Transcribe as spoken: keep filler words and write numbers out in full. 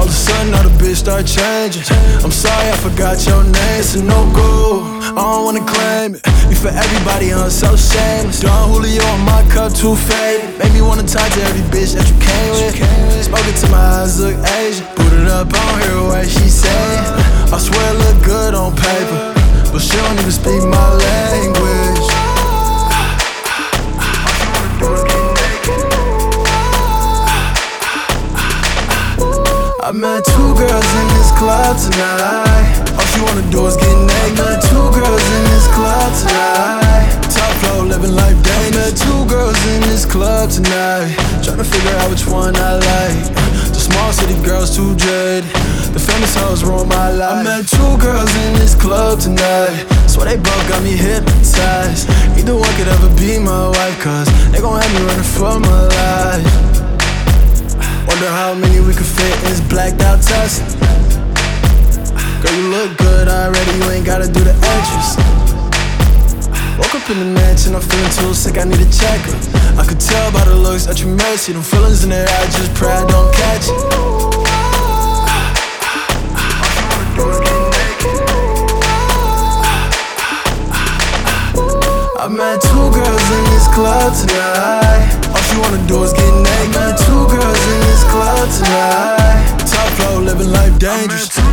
All of a sudden, all the bitch start changing. I'm sorry, I forgot your name. It's a no-go, I don't wanna claim it. You for everybody, I'm so shameless. Don Julio on my cup, too faded. Make me wanna talk to every bitch that you came with. Spoken to my eyes, look Asian. Put it up, I don't hear what she saying. I swear it look good on paper, but she don't even speak my language. I met two girls in this club tonight. All she wanna do is get naked. I met two girls in this club tonight. Top floor, living life dangerous. I met two girls in this club tonight. Tryna figure out which one I like. The small city girls too jaded. The famous hoes ruin my life. I met two girls in this club tonight. Swear they both got me hypnotized. Either one could ever be my wife, cause they gon' have me running for my life. Wonder how many we could fit in this blacked out Tesla. Girl, you look good already, you ain't gotta do the extras. Woke up in the mansion, I'm feeling too sick, I need a checker. I could tell by the looks that you messy. Them feelings in there, I just pray I don't catch it. I met two girls in this club tonight. All she wanna do is get naked. I met two girls in this club tonight. Top floor, living life dangerous.